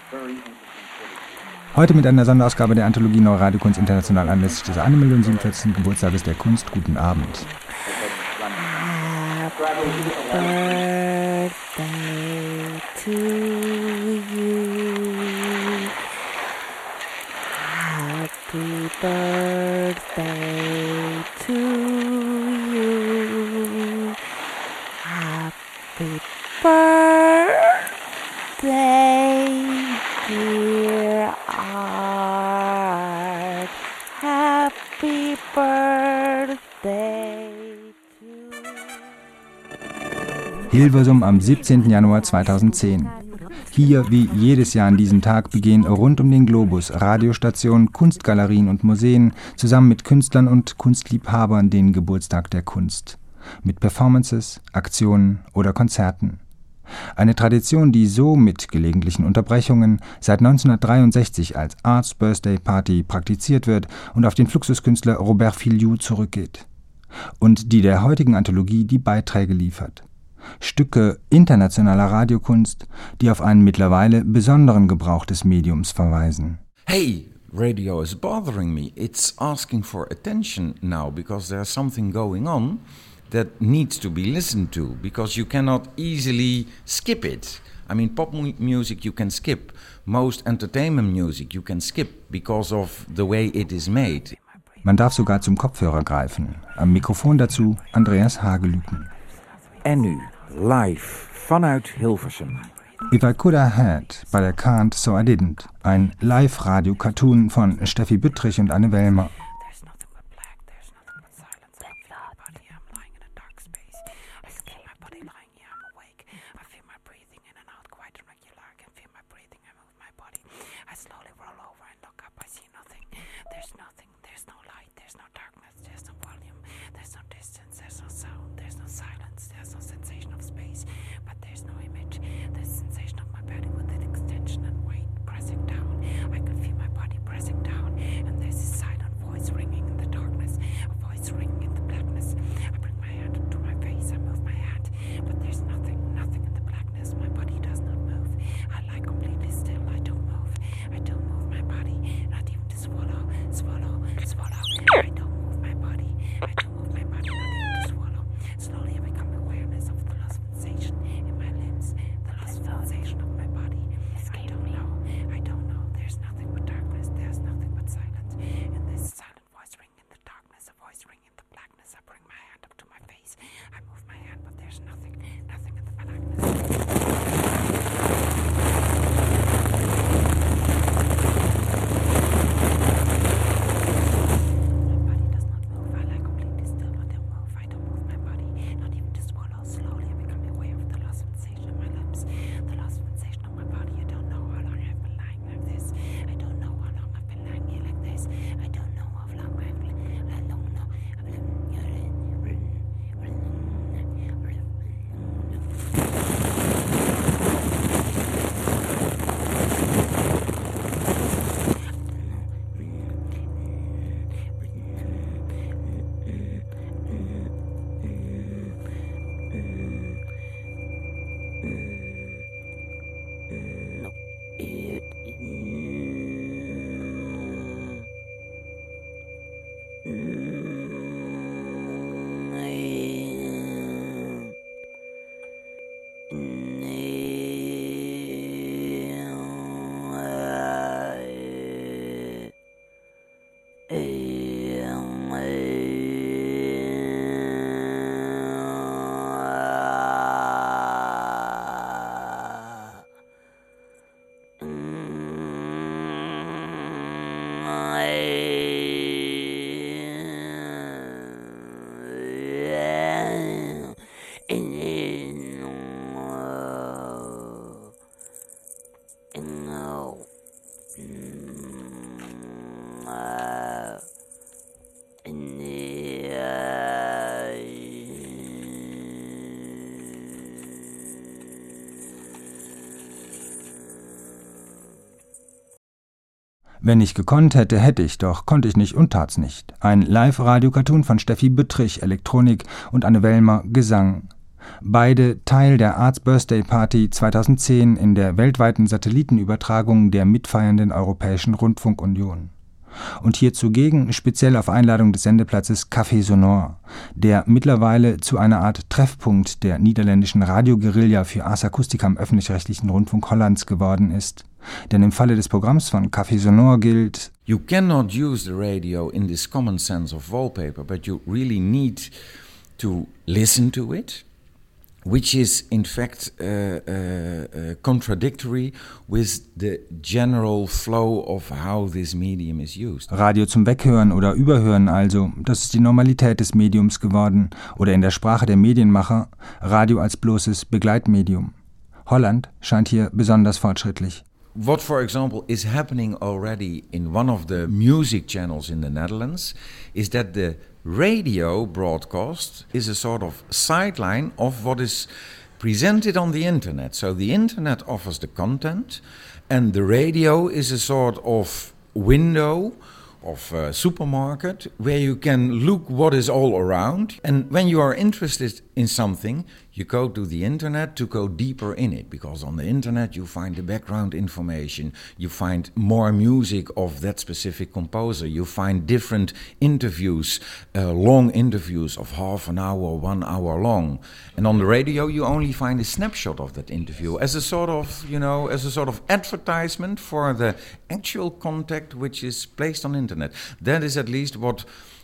Heute mit einer Sonderausgabe der Anthologie Neue Radiokunst International anlässlich des 1.047. Geburtstages der Kunst. Guten Abend. Birthday to you. Happy birthday to you. Happy birthday, dear Art. Happy birthday. Hilversum am 17. Januar 2010. Hier, wie jedes Jahr an diesem Tag, begehen rund um den Globus Radiostationen, Kunstgalerien und Museen zusammen mit Künstlern und Kunstliebhabern den Geburtstag der Kunst. Mit Performances, Aktionen oder Konzerten. Eine Tradition, die so mit gelegentlichen Unterbrechungen seit 1963 als Arts Birthday Party praktiziert wird und auf den Fluxuskünstler Robert Filiou zurückgeht. Und die der heutigen Anthologie die Beiträge liefert. Stücke internationaler Radiokunst, die auf einen mittlerweile besonderen Gebrauch des Mediums verweisen. Hey, radio is bothering me. It's asking for attention now because there's something going on that needs to be listened to because you cannot easily skip it. I mean, pop music you can skip. Most entertainment music you can skip because of the way it is made. Man darf sogar zum Kopfhörer greifen. Am Mikrofon dazu Andreas Hagelüken. En nu, live vanuit Hilversum. If I Could I Had, but I Can't, so I Didn't. Ein Live-Radio-Cartoon von Steffi Büttrich und Anne Wellmer. Wenn ich gekonnt hätte, hätte ich, doch konnte ich nicht und tat's nicht. Ein Live-Radio-Cartoon von Steffi Büttrich, Elektronik, und Anne Wellmer, Gesang. Beide Teil der Arts Birthday Party 2010 in der weltweiten Satellitenübertragung der mitfeiernden Europäischen Rundfunkunion. Und hier zugegen speziell auf Einladung des Sendeplatzes Café Sonore, der mittlerweile zu einer Art Treffpunkt der niederländischen Radioguerilla für Ars Acustica am öffentlich-rechtlichen Rundfunk Hollands geworden ist. Denn im Falle des Programms von Café Sonore gilt: You cannot use the radio in this common sense of wallpaper, but you really need to listen to it, which is in fact contradictory with the general flow of how this medium is used. Radio zum Weghören oder Überhören also, das ist die Normalität des Mediums geworden. Oder in der Sprache der Medienmacher, Radio als bloßes Begleitmedium. Holland scheint hier besonders fortschrittlich. What, for example, is happening already in one of the music channels in the Netherlands is that the radio broadcast is a sort of sideline of what is presented on the internet. So the internet offers the content and the radio is a sort of window of a supermarket where you can look what is all around, and when you are interested in something you go to the internet to go deeper in it, because on the internet you find the background information, you find more music of that specific composer, you find different interviews, long interviews of half an hour, 1 hour long, and on the radio you only find a snapshot of that interview as a sort of, as a sort of advertisement for the actual contact which is placed on internet. That is at least what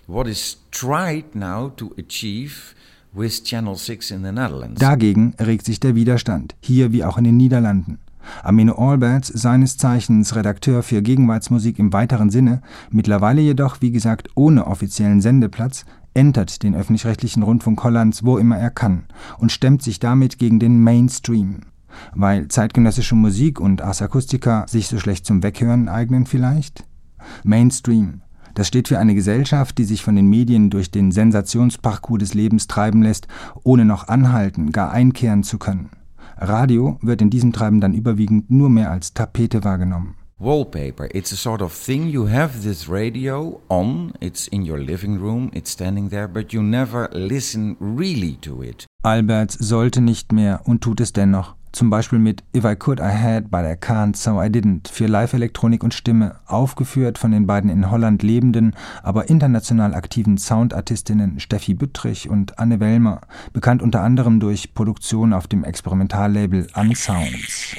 is tried now to achieve with Channel 6 in the Netherlands. Dagegen regt sich der Widerstand, hier wie auch in den Niederlanden. Amino Alberts, seines Zeichens Redakteur für Gegenwartsmusik im weiteren Sinne, mittlerweile jedoch, wie gesagt, ohne offiziellen Sendeplatz, entert den öffentlich-rechtlichen Rundfunk Hollands, wo immer er kann, und stemmt sich damit gegen den Mainstream. Weil zeitgenössische Musik und Ars Acustica sich so schlecht zum Weghören eignen vielleicht? Mainstream. Das steht für eine Gesellschaft, die sich von den Medien durch den Sensationsparcours des Lebens treiben lässt, ohne noch anhalten, gar einkehren zu können. Radio wird in diesem Treiben dann überwiegend nur mehr als Tapete wahrgenommen. Wallpaper, it's a sort of thing, you have this radio on, it's in your living room, it's standing there, but you never listen really to it. Alberts sollte nicht mehr und tut es dennoch. Zum Beispiel mit If I Could I Had, but I Can't, so I Didn't für Live-Elektronik und Stimme, aufgeführt von den beiden in Holland lebenden, aber international aktiven Soundartistinnen Steffi Büttrich und Anne Wellmer, bekannt unter anderem durch Produktion auf dem Experimentallabel Unsounds.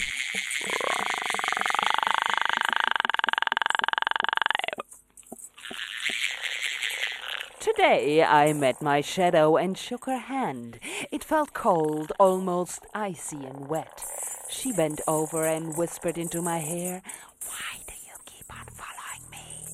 Today I met my shadow and shook her hand. It felt cold, almost icy and wet. She bent over and whispered into my hair, "Why do you keep on following me?"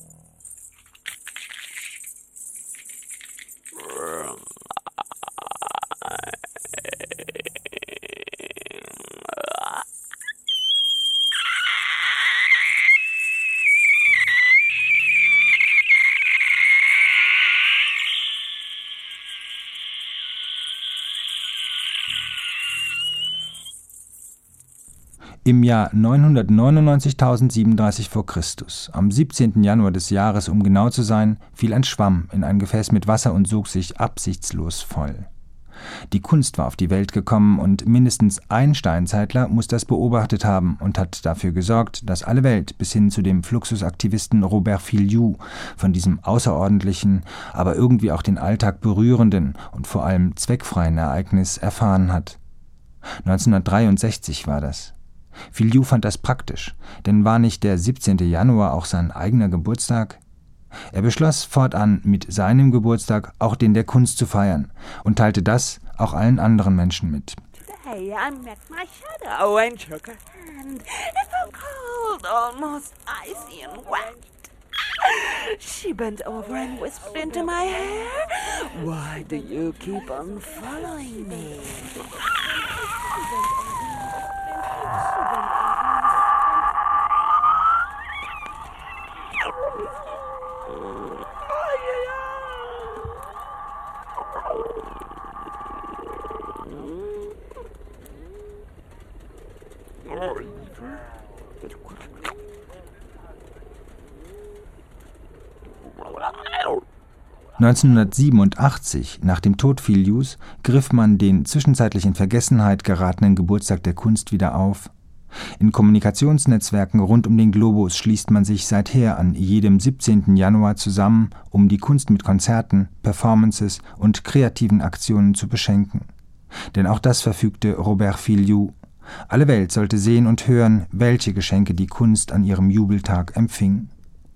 Im Jahr 999.037 v. Chr., am 17. Januar des Jahres, um genau zu sein, fiel ein Schwamm in ein Gefäß mit Wasser und sog sich absichtslos voll. Die Kunst war auf die Welt gekommen und mindestens ein Steinzeitler muss das beobachtet haben und hat dafür gesorgt, dass alle Welt bis hin zu dem Fluxusaktivisten Robert Filliou von diesem außerordentlichen, aber irgendwie auch den Alltag berührenden und vor allem zweckfreien Ereignis erfahren hat. 1963 war das. Filliou fand das praktisch, denn war nicht der 17. Januar auch sein eigener Geburtstag? Er beschloss fortan mit seinem Geburtstag auch den der Kunst zu feiern und teilte das auch allen anderen Menschen mit. Today I met my shadow and shook her hand. It felt cold, almost icy and wet. She bent over and whispered into my hair, "Why do you keep on following me?" 1987, nach dem Tod Filius, griff man den zwischenzeitlich in Vergessenheit geratenen Geburtstag der Kunst wieder auf. In Kommunikationsnetzwerken rund um den Globus schließt man sich seither an jedem 17. Januar zusammen, um die Kunst mit Konzerten, Performances und kreativen Aktionen zu beschenken. Denn auch das verfügte Robert Filiu. Alle Welt sollte sehen und hören, welche Geschenke die Kunst an ihrem Jubeltag empfing.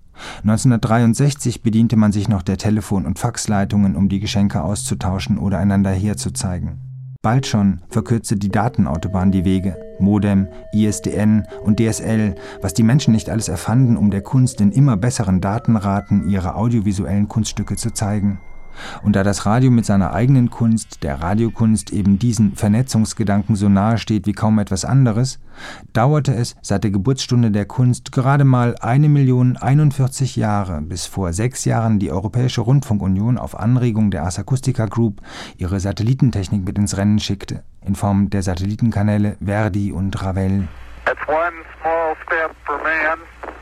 1963 bediente man sich noch der Telefon- und Faxleitungen, um die Geschenke auszutauschen oder einander herzuzeigen. Bald schon verkürzte die Datenautobahn die Wege, Modem, ISDN und DSL, was die Menschen nicht alles erfanden, um der Kunst in immer besseren Datenraten ihre audiovisuellen Kunststücke zu zeigen. Und da das Radio mit seiner eigenen Kunst, der Radiokunst, eben diesen Vernetzungsgedanken so nahe steht wie kaum etwas anderes, dauerte es seit der Geburtsstunde der Kunst gerade mal 1.041 Jahre, bis vor 6 Jahren die Europäische Rundfunkunion auf Anregung der Ars Acustica Group ihre Satellitentechnik mit ins Rennen schickte, in Form der Satellitenkanäle Verdi und Ravel. That's one small step for man,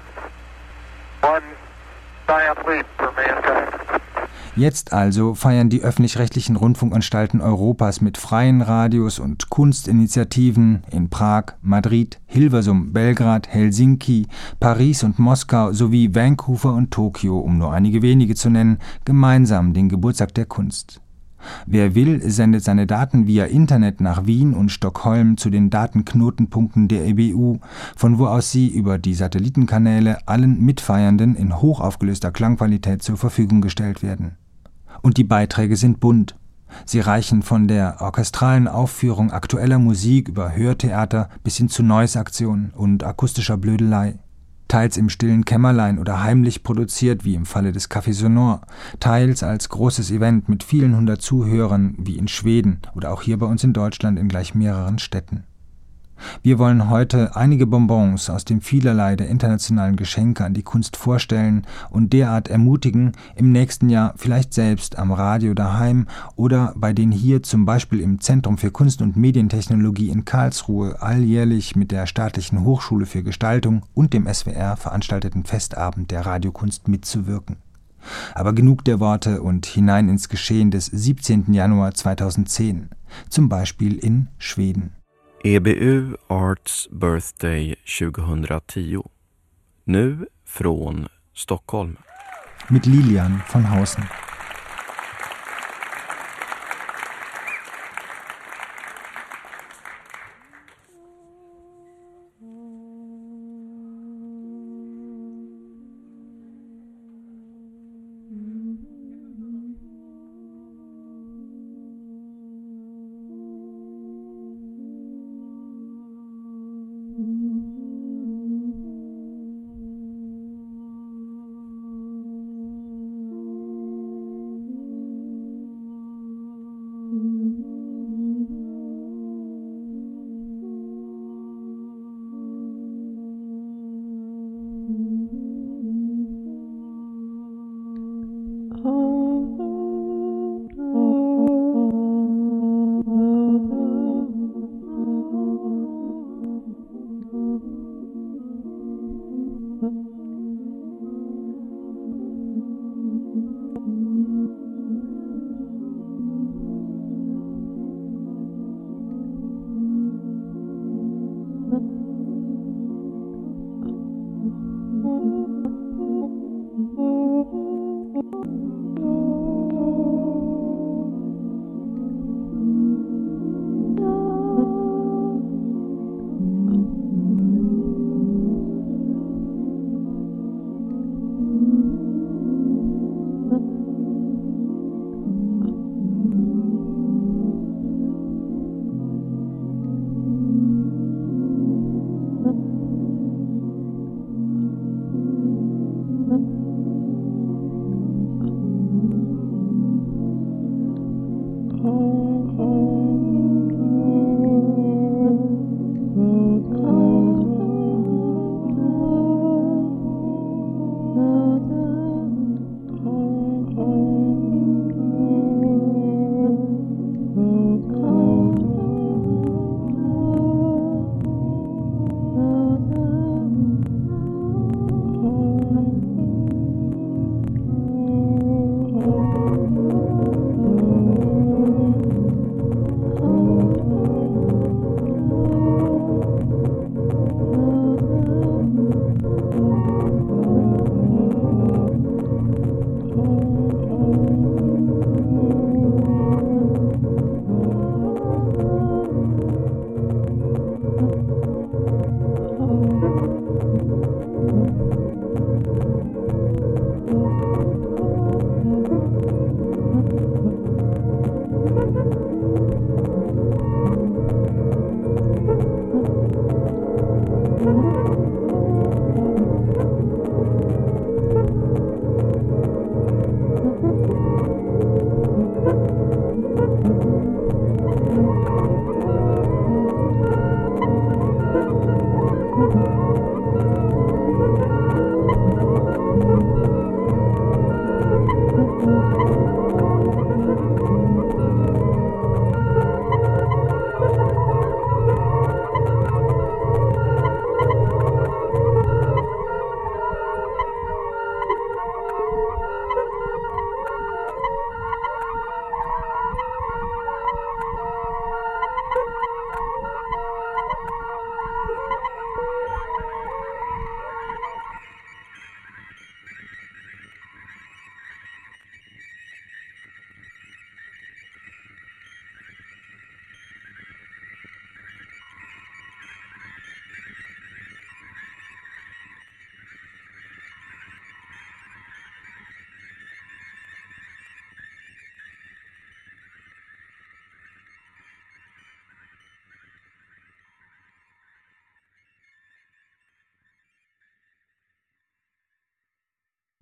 one giant leap for mankind. Jetzt also feiern die öffentlich-rechtlichen Rundfunkanstalten Europas mit freien Radios und Kunstinitiativen in Prag, Madrid, Hilversum, Belgrad, Helsinki, Paris und Moskau sowie Vancouver und Tokio, um nur einige wenige zu nennen, gemeinsam den Geburtstag der Kunst. Wer will, sendet seine Daten via Internet nach Wien und Stockholm zu den Datenknotenpunkten der EBU, von wo aus sie über die Satellitenkanäle allen Mitfeiernden in hochaufgelöster Klangqualität zur Verfügung gestellt werden. Und die Beiträge sind bunt. Sie reichen von der orchestralen Aufführung aktueller Musik über Hörtheater bis hin zu Noise-Aktionen und akustischer Blödelei. Teils im stillen Kämmerlein oder heimlich produziert, wie im Falle des Café Sonore, teils als großes Event mit vielen hundert Zuhörern, wie in Schweden oder auch hier bei uns in Deutschland in gleich mehreren Städten. Wir wollen heute einige Bonbons aus dem Vielerlei der internationalen Geschenke an die Kunst vorstellen und derart ermutigen, im nächsten Jahr vielleicht selbst am Radio daheim oder bei den hier zum Beispiel im Zentrum für Kunst- und Medientechnologie in Karlsruhe alljährlich mit der Staatlichen Hochschule für Gestaltung und dem SWR veranstalteten Festabend der Radiokunst mitzuwirken. Aber genug der Worte und hinein ins Geschehen des 17. Januar 2010, zum Beispiel in Schweden. EBU Arts Birthday 2010. Nu från Stockholm. Mit Lilian von Hausen.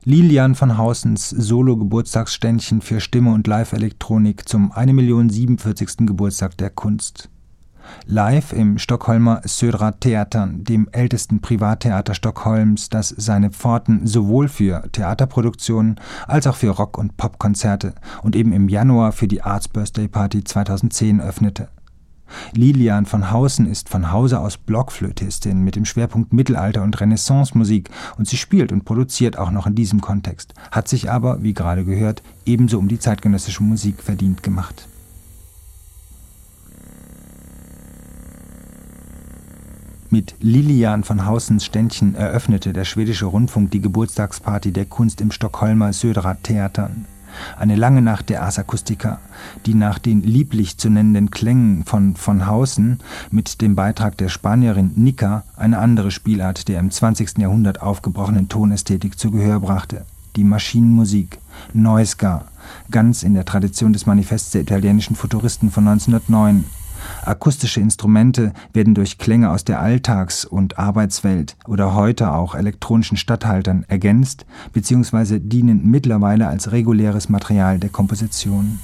Lilian von Hausens Solo-Geburtstagsständchen für Stimme und Live-Elektronik zum 1.047. Geburtstag der Kunst. Live im Stockholmer Södra Teatern, dem ältesten Privattheater Stockholms, das seine Pforten sowohl für Theaterproduktionen als auch für Rock- und Popkonzerte und eben im Januar für die Arts Birthday Party 2010 öffnete. Lilian von Hausen ist von Hause aus Blockflötistin mit dem Schwerpunkt Mittelalter- und Renaissance-Musik und sie spielt und produziert auch noch in diesem Kontext, hat sich aber, wie gerade gehört, ebenso um die zeitgenössische Musik verdient gemacht. Mit Lilian von Hausens Ständchen eröffnete der schwedische Rundfunk die Geburtstagsparty der Kunst im Stockholmer Södra Teatern. Eine lange Nacht der Ars Acustica, die nach den lieblich zu nennenden Klängen von Hausen mit dem Beitrag der Spanierin Nika eine andere Spielart der im 20. Jahrhundert aufgebrochenen Tonästhetik zu Gehör brachte. Die Maschinenmusik, Noise-Ska, ganz in der Tradition des Manifests der italienischen Futuristen von 1909. Akustische Instrumente werden durch Klänge aus der Alltags- und Arbeitswelt oder heute auch elektronischen Statthaltern ergänzt bzw. dienen mittlerweile als reguläres Material der Komposition.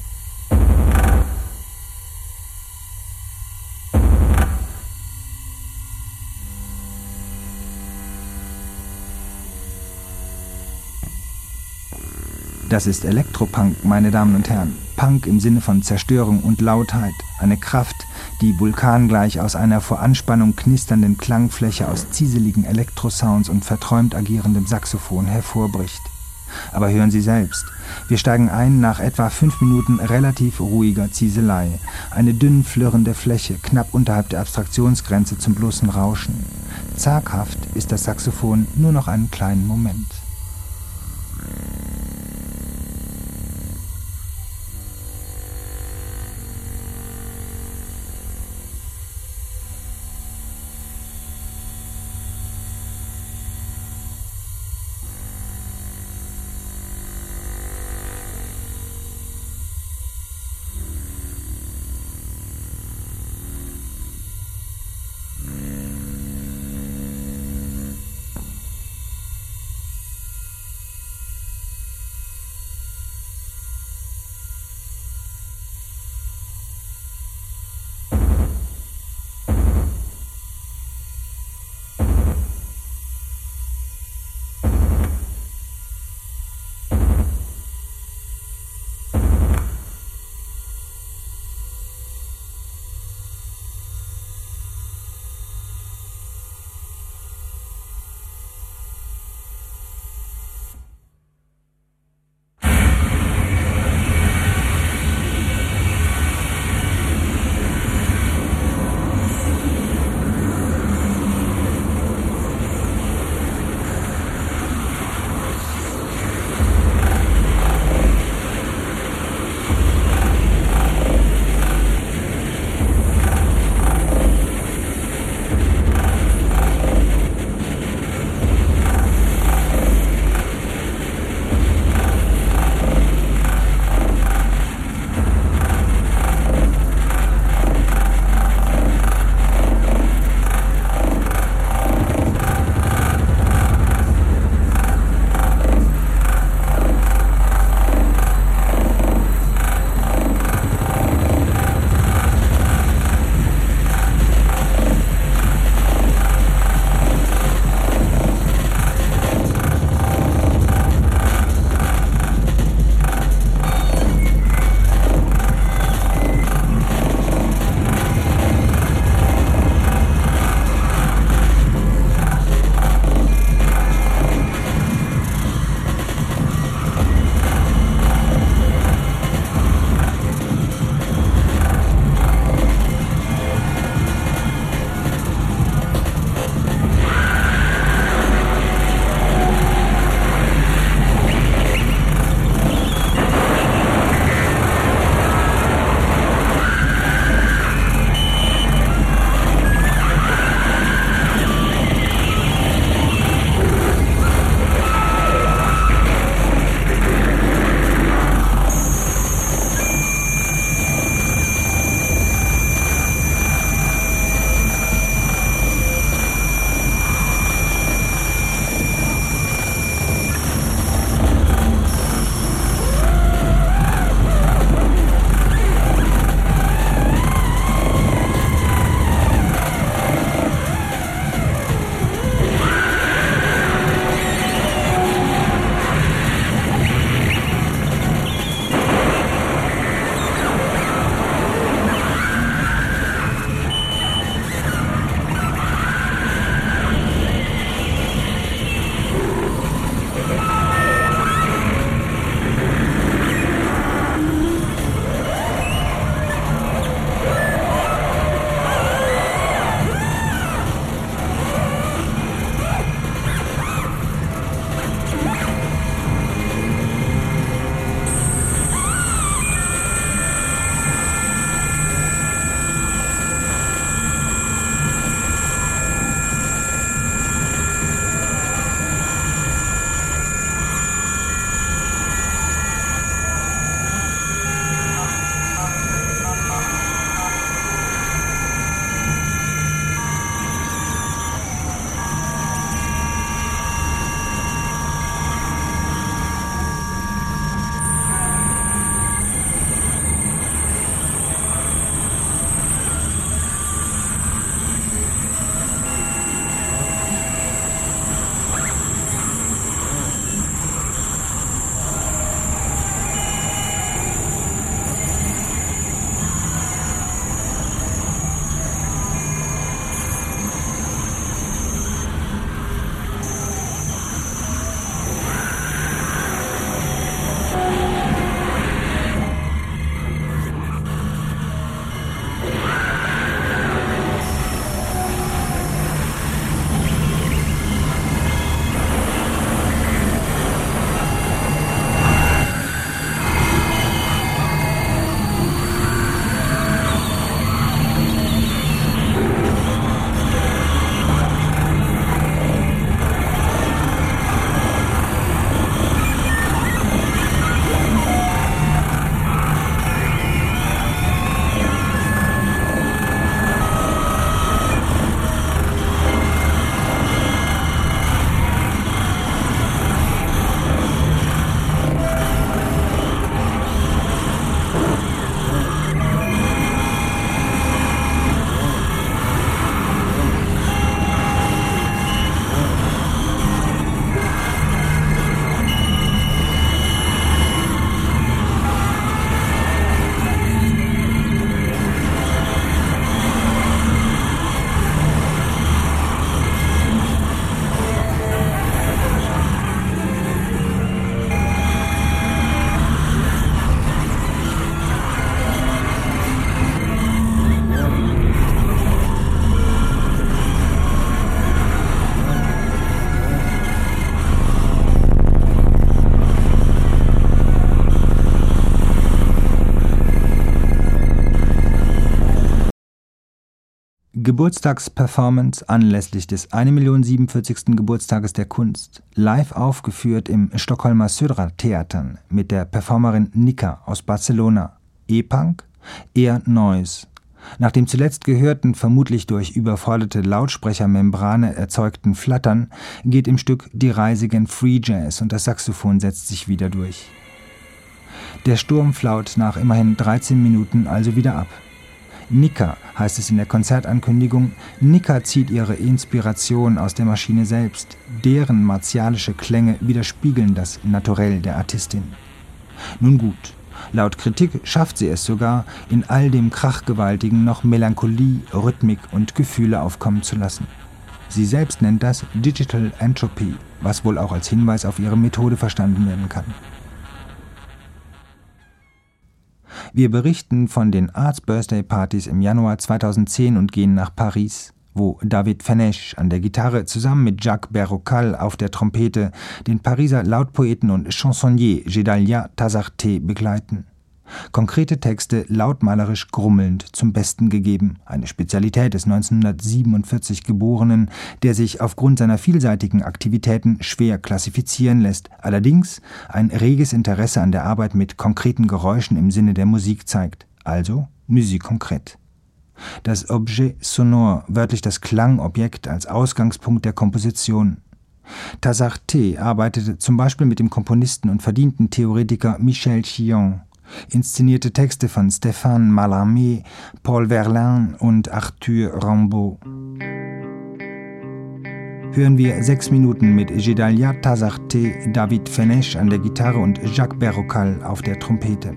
Das ist Elektropunk, meine Damen und Herren. Punk im Sinne von Zerstörung und Lautheit. Eine Kraft, die vulkangleich aus einer vor Anspannung knisternden Klangfläche aus zieseligen Elektrosounds und verträumt agierendem Saxophon hervorbricht. Aber hören Sie selbst. Wir steigen ein nach etwa 5 Minuten relativ ruhiger Zieselei. Eine dünn flirrende Fläche, knapp unterhalb der Abstraktionsgrenze zum bloßen Rauschen. Zaghaft ist das Saxophon nur noch einen kleinen Moment. Geburtstagsperformance anlässlich des 1.047. Geburtstages der Kunst, live aufgeführt im Stockholmer Södra-Theatern mit der Performerin Nika aus Barcelona. E-Punk, eher Noise. Nach dem zuletzt gehörten, vermutlich durch überforderte Lautsprechermembrane erzeugten Flattern, geht im Stück die Reise gen Free Jazz und das Saxophon setzt sich wieder durch. Der Sturm flaut nach immerhin 13 Minuten also wieder ab. Nika, heißt es in der Konzertankündigung, Nika zieht ihre Inspiration aus der Maschine selbst. Deren martialische Klänge widerspiegeln das Naturell der Artistin. Nun gut, laut Kritik schafft sie es sogar, in all dem Krachgewaltigen noch Melancholie, Rhythmik und Gefühle aufkommen zu lassen. Sie selbst nennt das Digital Entropy, was wohl auch als Hinweis auf ihre Methode verstanden werden kann. Wir berichten von den Arts Birthday Partys im Januar 2010 und gehen nach Paris, wo David Fenesch an der Gitarre zusammen mit Jacques Berrocal auf der Trompete den Pariser Lautpoeten und Chansonnier Gedaliah Tazarté begleiten. Konkrete Texte lautmalerisch grummelnd zum Besten gegeben, eine Spezialität des 1947 Geborenen, der sich aufgrund seiner vielseitigen Aktivitäten schwer klassifizieren lässt, allerdings ein reges Interesse an der Arbeit mit konkreten Geräuschen im Sinne der Musik zeigt, also Musique concrète. Das Objet sonore, wörtlich das Klangobjekt als Ausgangspunkt der Komposition. Tazarté arbeitete zum Beispiel mit dem Komponisten und verdienten Theoretiker Michel Chillon, inszenierte Texte von Stéphane Mallarmé, Paul Verlaine und Arthur Rimbaud. Hören wir 6 Minuten mit Gedaliah Tazarté, David Fenesch an der Gitarre und Jacques Berrocal auf der Trompete.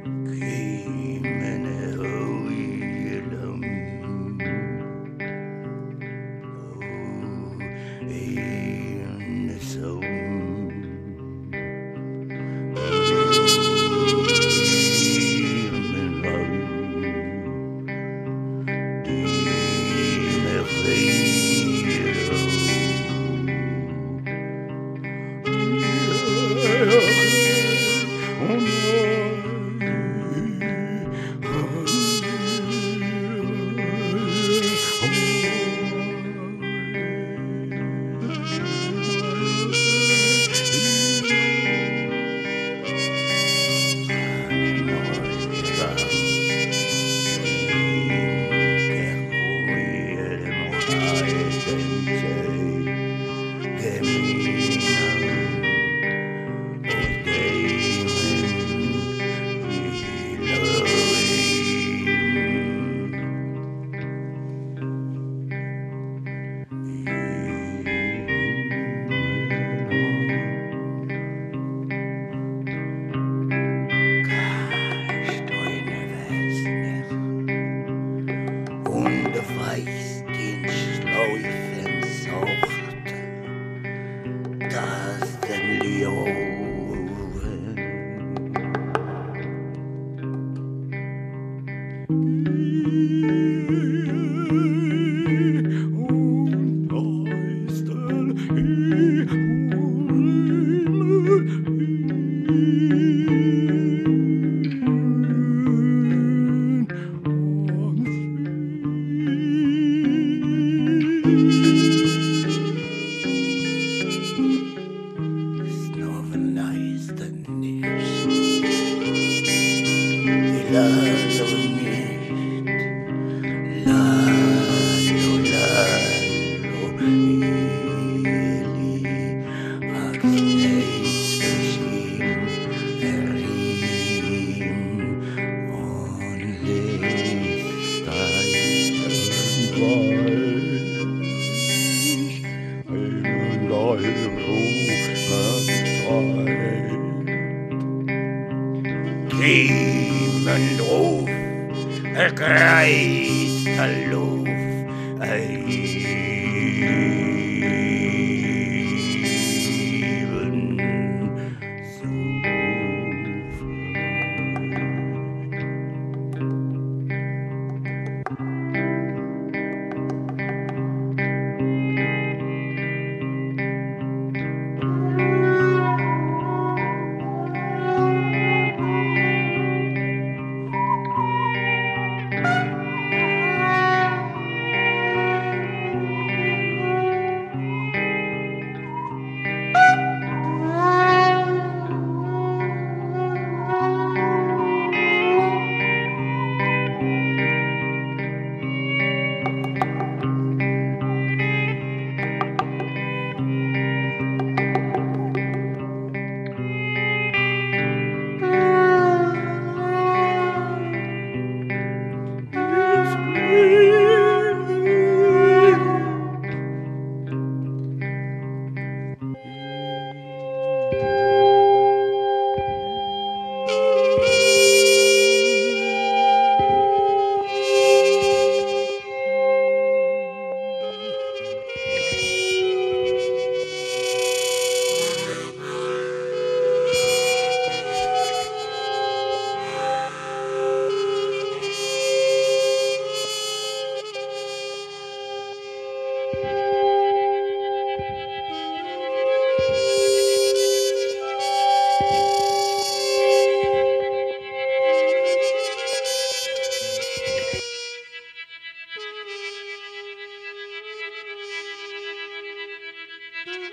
Himmelruf, ergreift der Luft,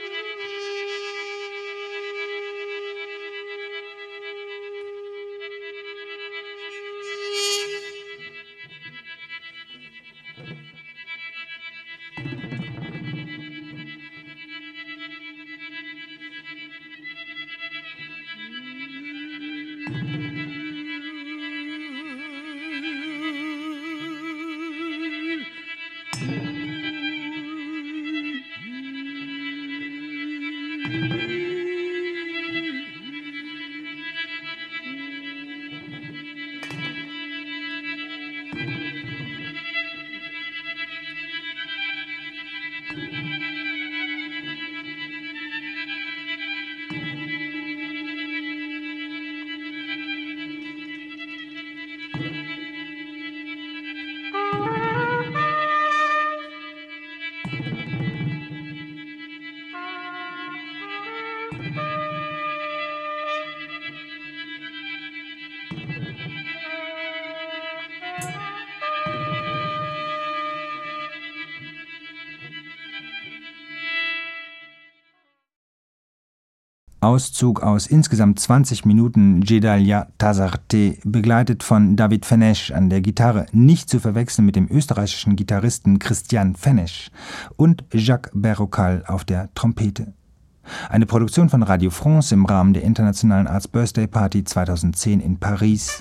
Auszug aus insgesamt 20 Minuten Gedalia Tazarte, begleitet von David Fenesch an der Gitarre, nicht zu verwechseln mit dem österreichischen Gitarristen Christian Fenesch, und Jacques Berrocal auf der Trompete. Eine Produktion von Radio France im Rahmen der Internationalen Arts Birthday Party 2010 in Paris.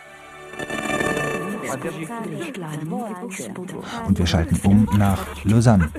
Und wir schalten um nach Lausanne.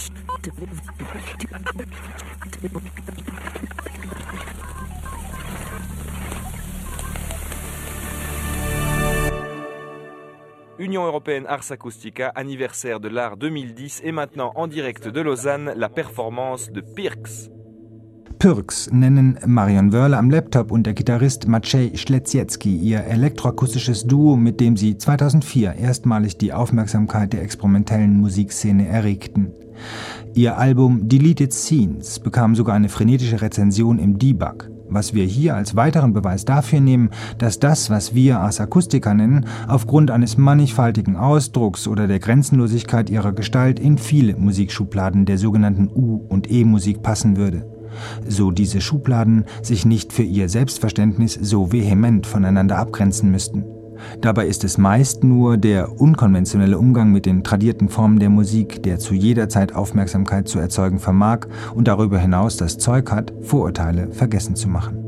Union européenne Ars Acustica, anniversaire de l'art 2010 et maintenant en direct de Lausanne, la performance de Pirks. Pirks nennen Marion Wörle am Laptop und der Gitarrist Maciej Śledziecki ihr elektroakustisches Duo, mit dem sie 2004 erstmalig die Aufmerksamkeit der experimentellen Musikszene erregten. Ihr Album Deleted Scenes bekam sogar eine frenetische Rezension im Debug, was wir hier als weiteren Beweis dafür nehmen, dass das, was wir Ars Acustica nennen, aufgrund eines mannigfaltigen Ausdrucks oder der Grenzenlosigkeit ihrer Gestalt in viele Musikschubladen der sogenannten U- und E-Musik passen würde. So diese Schubladen sich nicht für ihr Selbstverständnis so vehement voneinander abgrenzen müssten. Dabei ist es meist nur der unkonventionelle Umgang mit den tradierten Formen der Musik, der zu jeder Zeit Aufmerksamkeit zu erzeugen vermag und darüber hinaus das Zeug hat, Vorurteile vergessen zu machen.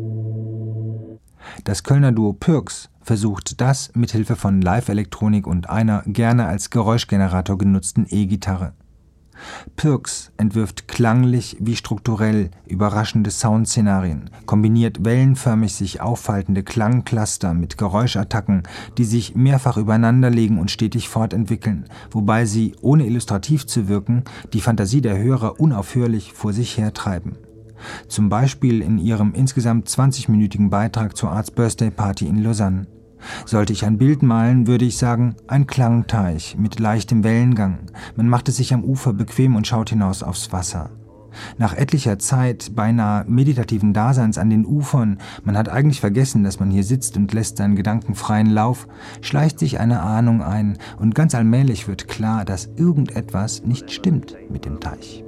Das Kölner Duo Pirks versucht das mithilfe von Live-Elektronik und einer gerne als Geräuschgenerator genutzten E-Gitarre. Pirks entwirft klanglich wie strukturell überraschende Soundszenarien, kombiniert wellenförmig sich auffaltende Klangcluster mit Geräuschattacken, die sich mehrfach übereinanderlegen und stetig fortentwickeln, wobei sie, ohne illustrativ zu wirken, die Fantasie der Hörer unaufhörlich vor sich hertreiben. Zum Beispiel in ihrem insgesamt 20-minütigen Beitrag zur Arts Birthday Party in Lausanne. Sollte ich ein Bild malen, würde ich sagen, ein Klangteich mit leichtem Wellengang. Man macht es sich am Ufer bequem und schaut hinaus aufs Wasser. Nach etlicher Zeit beinahe meditativen Daseins an den Ufern, man hat eigentlich vergessen, dass man hier sitzt und lässt seinen Gedanken freien Lauf, schleicht sich eine Ahnung ein und ganz allmählich wird klar, dass irgendetwas nicht stimmt mit dem Teich.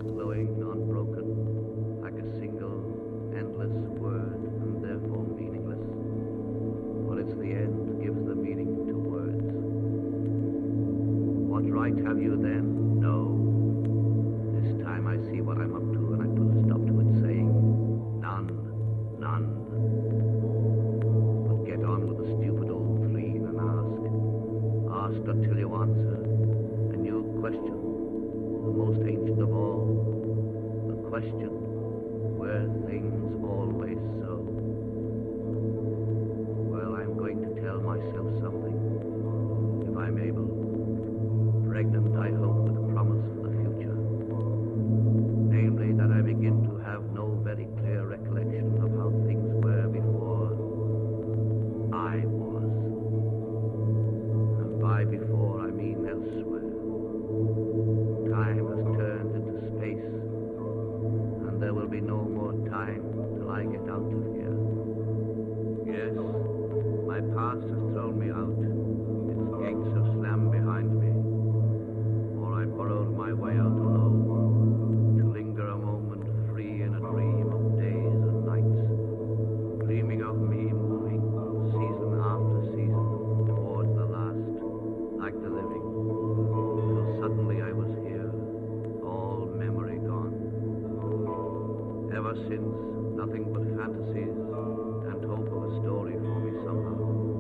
Have you then? No. This time I see what I'm up to, and I put a stop to it, saying, none, none. But get on with the stupid old three and ask until you answer. A new question, the most ancient of all, the question, were things always so? Well, I'm going to tell myself something, if I'm able. Pregnant, I hope, with promise for the future. Namely, that I begin to have no very clear recollection of how things were before I was. And by before, I mean elsewhere. Time has turned into space, and there will be no more time till I get out of here. Yes, my past has thrown me out. Its gates have slammed behind me. Borrowed my way out alone, to linger a moment free our sins nothing but fantasies and hope of a story for me somehow.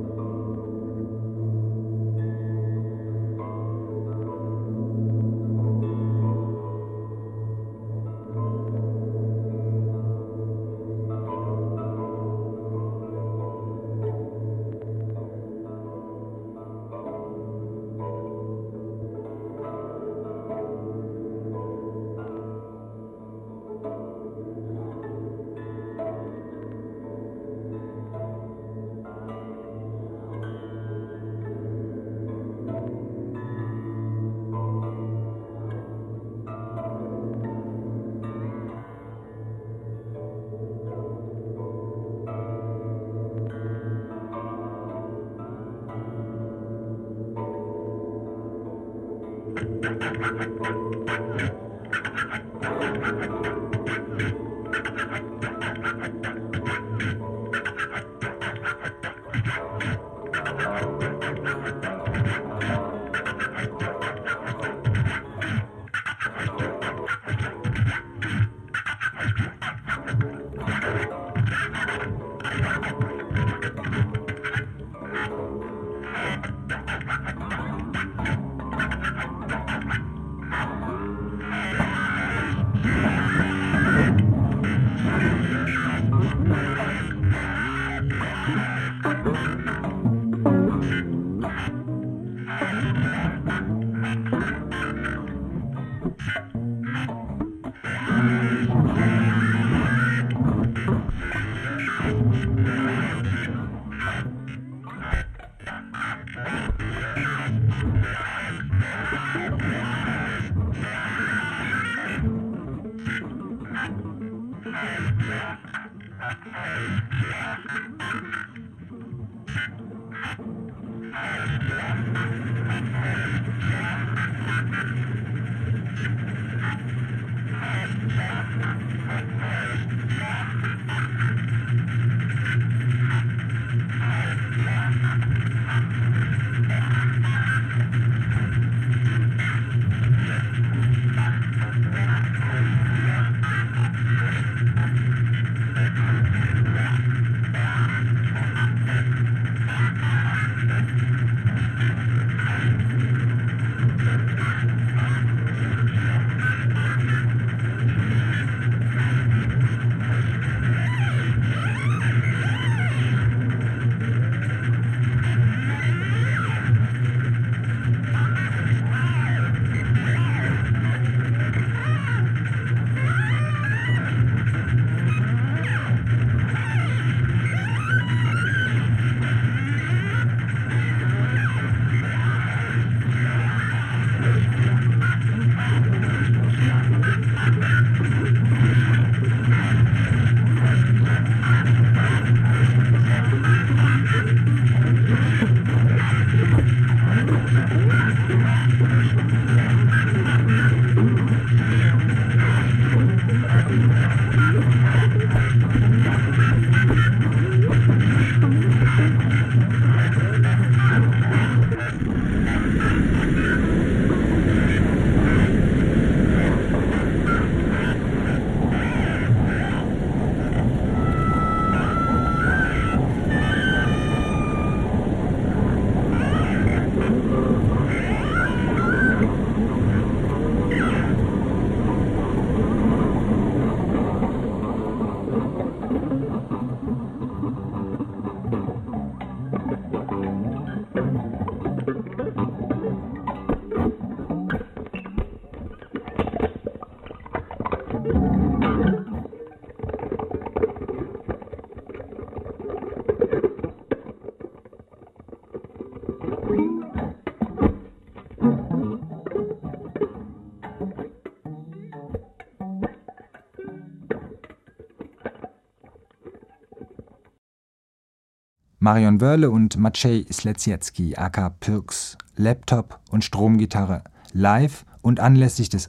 Marion Wörle und Maciej Sleciecki, aka Pyrks, Laptop und Stromgitarre, live und anlässlich des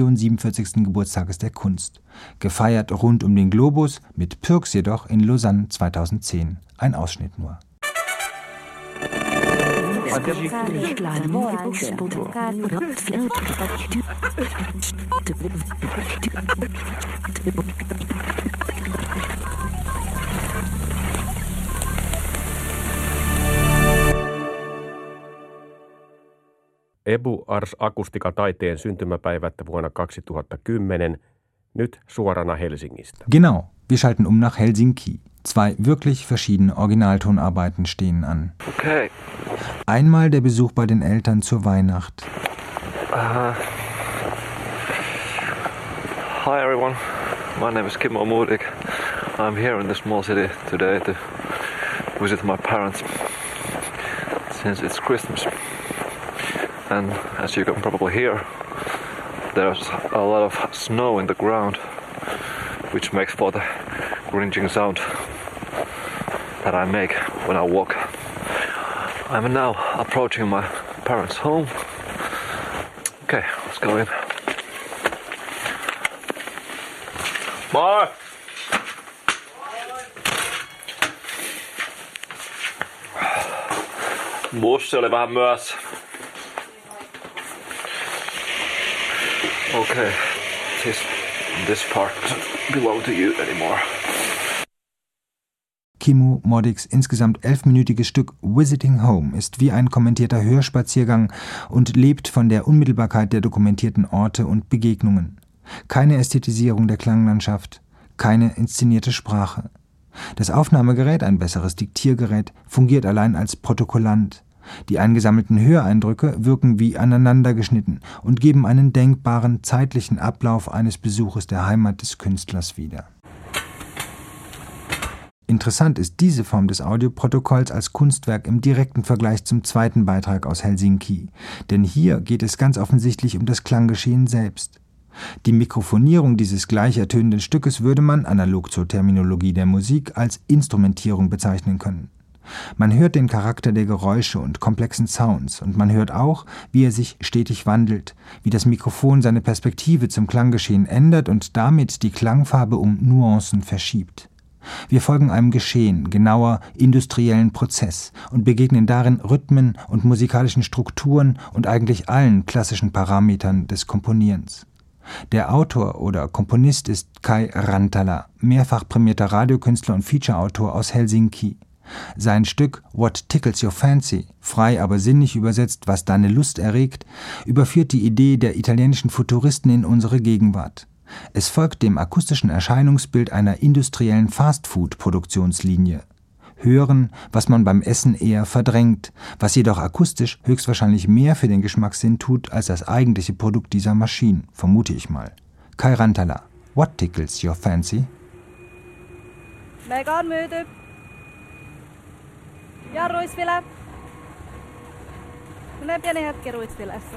1.047. Geburtstages der Kunst. Gefeiert rund um den Globus, mit Pyrks jedoch in Lausanne 2010. Ein Ausschnitt nur. Ebu Ars Acoustica taiteen syntymäpäivät vuonna 2010, nyt suorana Helsingistä. Genau, wir schalten nach Helsinki. 2 wirklich verschiedene Originaltonarbeiten stehen an. Okay. Einmal der Besuch bei den Eltern zur Weihnacht. Hi everyone, my name is Kimmo Moodik. I'm here in the small city today to visit my parents since it's Christmas. And as you can probably hear, there's a lot of snow in the ground, which makes for the cringing sound that I make when I walk. I'm now approaching my parents' home. Okay, let's go in. Moi! Bussi oli vähän myöhässä. Okay, this part doesn't belong to you anymore. Kimmo Moodiks insgesamt 11-minütiges Stück Visiting Home ist wie ein kommentierter Hörspaziergang und lebt von der Unmittelbarkeit der dokumentierten Orte und Begegnungen. Keine Ästhetisierung der Klanglandschaft, keine inszenierte Sprache. Das Aufnahmegerät, ein besseres Diktiergerät, fungiert allein als Protokollant. Die eingesammelten Höreindrücke wirken wie aneinander geschnitten und geben einen denkbaren zeitlichen Ablauf eines Besuches der Heimat des Künstlers wieder. Interessant ist diese Form des Audioprotokolls als Kunstwerk im direkten Vergleich zum zweiten Beitrag aus Helsinki. Denn hier geht es ganz offensichtlich um das Klanggeschehen selbst. Die Mikrofonierung dieses gleich ertönenden Stückes würde man, analog zur Terminologie der Musik, als Instrumentierung bezeichnen können. Man hört den Charakter der Geräusche und komplexen Sounds und man hört auch, wie er sich stetig wandelt, wie das Mikrofon seine Perspektive zum Klanggeschehen ändert und damit die Klangfarbe um Nuancen verschiebt. Wir folgen einem Geschehen, genauer industriellen Prozess und begegnen darin Rhythmen und musikalischen Strukturen und eigentlich allen klassischen Parametern des Komponierens. Der Autor oder Komponist ist Kai Rantala, mehrfach prämierter Radiokünstler und Featureautor aus Helsinki. Sein Stück What Tickles Your Fancy, frei aber sinnig übersetzt, was deine Lust erregt, überführt die Idee der italienischen Futuristen in unsere Gegenwart. Es folgt dem akustischen Erscheinungsbild einer industriellen Fastfood-Produktionslinie. Hören, was man beim Essen eher verdrängt, was jedoch akustisch höchstwahrscheinlich mehr für den Geschmackssinn tut als das eigentliche Produkt dieser Maschinen, vermute ich mal. Kai Rantala, What Tickles Your Fancy? Mega müde. Ja, ruisvile. Tulee pieni hetki ruisvilessä.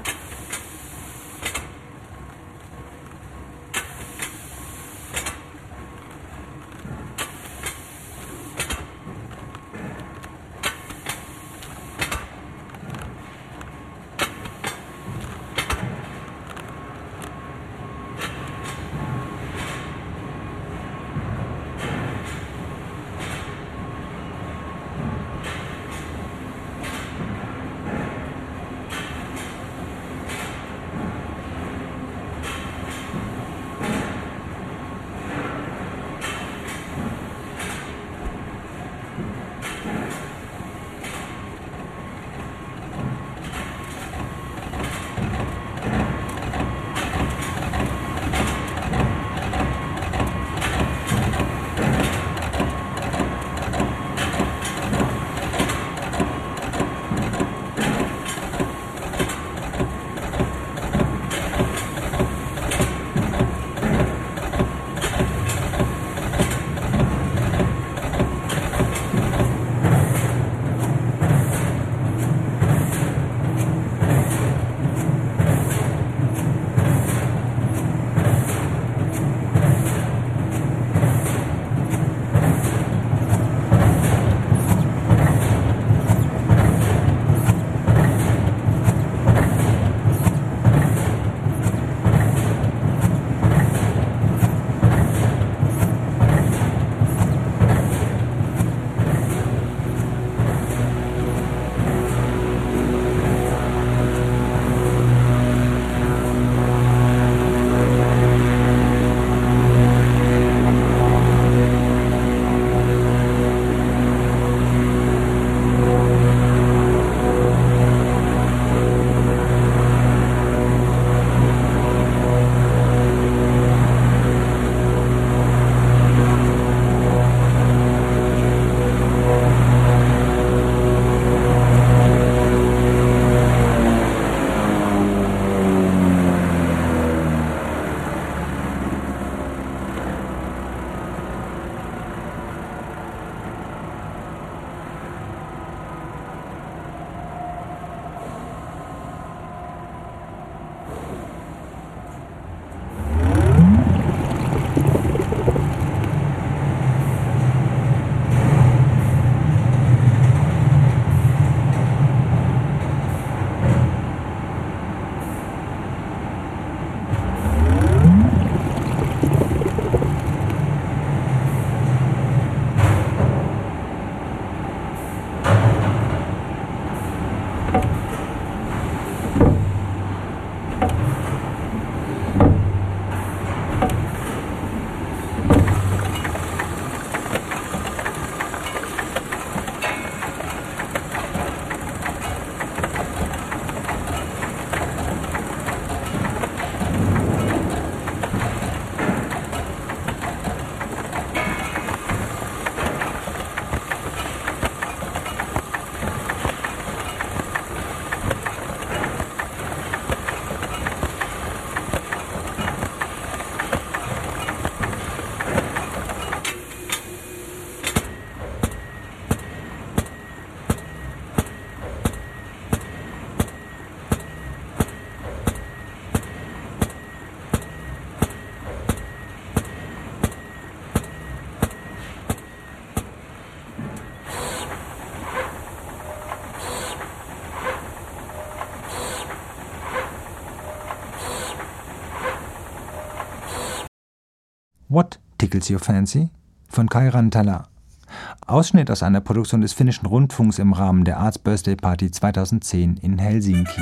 Tickles Your Fancy? Von Kai Rantala. Ausschnitt aus einer Produktion des finnischen Rundfunks im Rahmen der Arts Birthday Party 2010 in Helsinki.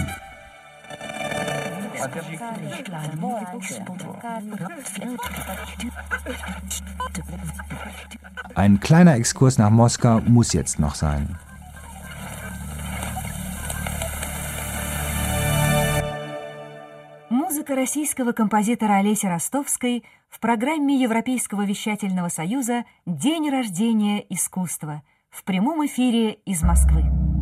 Ein kleiner Exkurs nach Moskau muss jetzt noch sein. Музыка российского композитора Олеси Ростовской в программе Европейского вещательного союза «День рождения искусства» в прямом эфире из Москвы.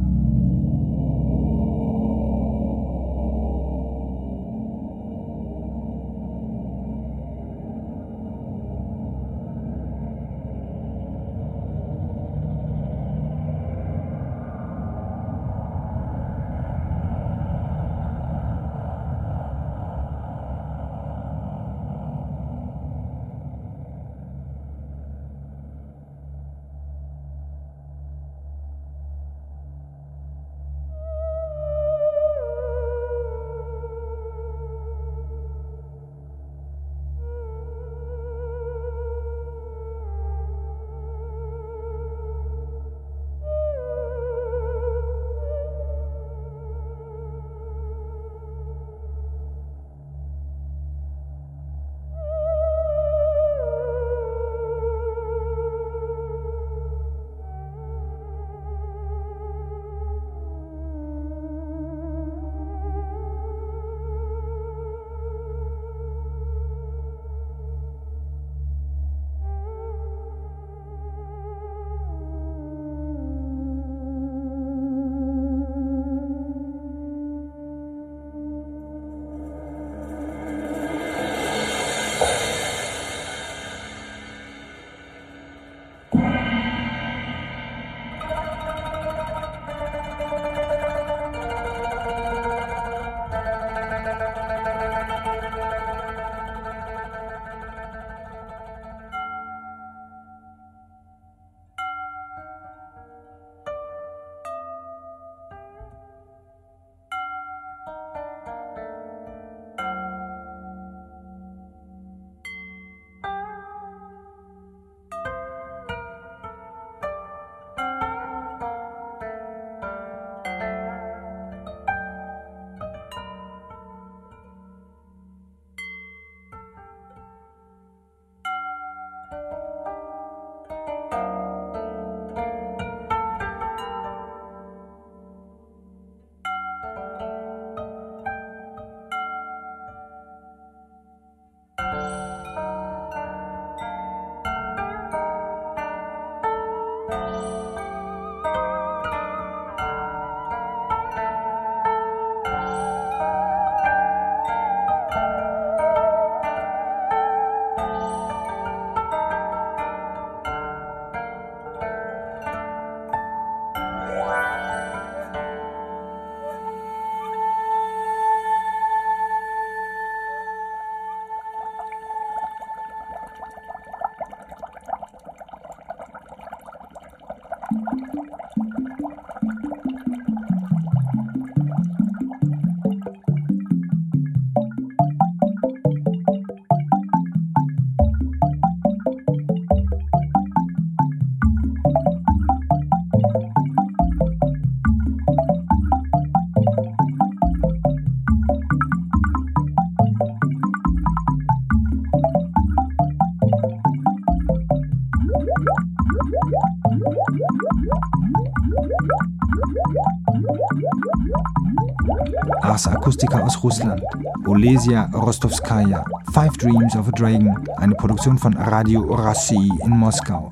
Ars Acustica aus Russland, Olesia Rostovskaya, Five Dreams of a Dragon, eine Produktion von Radio Rossy in Moskau.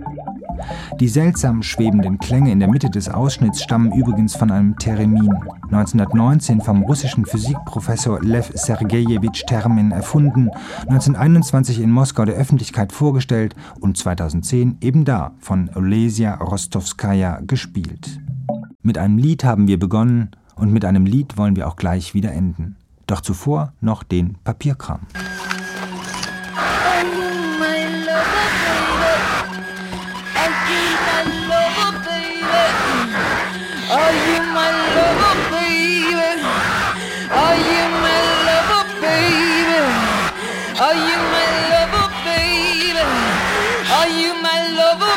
Die seltsam schwebenden Klänge in der Mitte des Ausschnitts stammen übrigens von einem Theremin, 1919 vom russischen Physikprofessor Lew Sergejewitsch Termin erfunden, 1921 in Moskau der Öffentlichkeit vorgestellt und 2010 eben da von Olesia Rostovskaya gespielt. Mit einem Lied haben wir begonnen und mit einem Lied wollen wir auch gleich wieder enden. Doch zuvor noch den Papierkram. Are you my lover, baby? I love